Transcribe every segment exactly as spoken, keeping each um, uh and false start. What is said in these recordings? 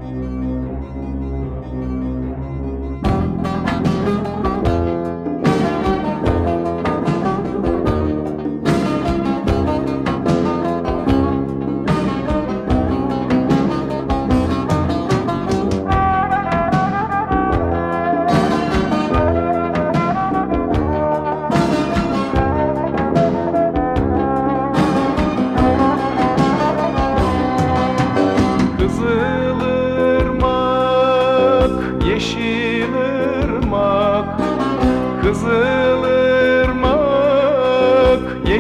Yeşilırmak, Kızılırmak,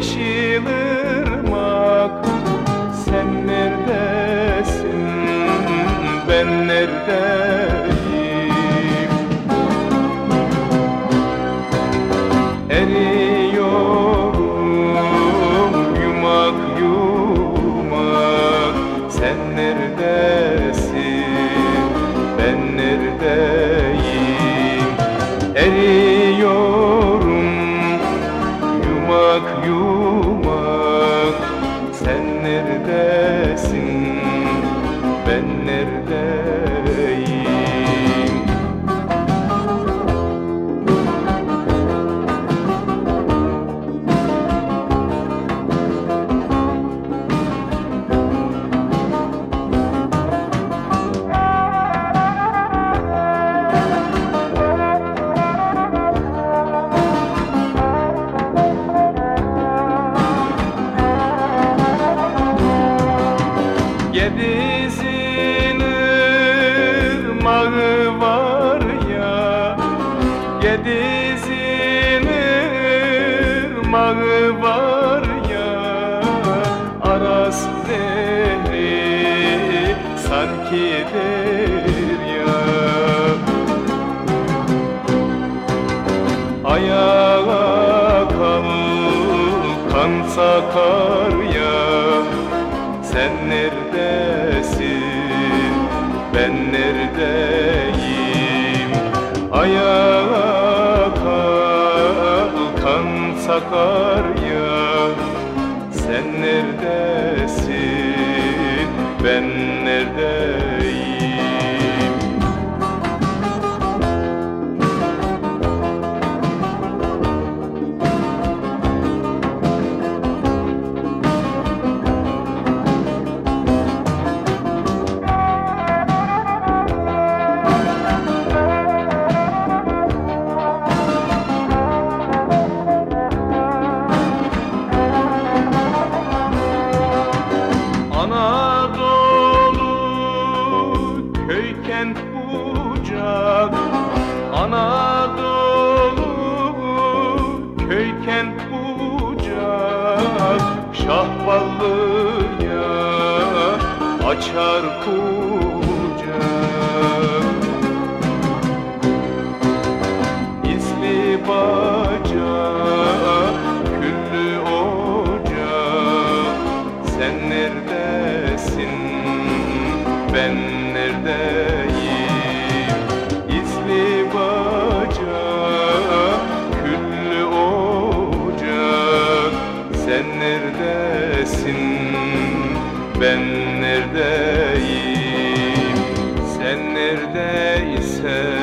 Yeşilırmak. Sen neredesin, ben neredeyim? Eriyorum yumak yumak. Sen neredesin, ben neredeyim? Eriyorum yumak yumak. Sen neredesin, ben neredeyim? Gediz'in ırmağı var ya, Gediz'in ırmağı var ya. Aras nehri sanki derya. Ayağa kalkan Sakarya. Sen neredesin, ben neredeyim? Ayağa kalkan Sakarya. Sen neredesin, ben neredeyim? Anadolu köy kent bucak, Anadolu köy kent bucak. Şahballıya açar kucak. İzli bacak, küllü ocak. Sen neredesin, ben neredeyim? İzli bacak, küllü ocak. Sen neredesin, ben neredeyim? Sen neredeysen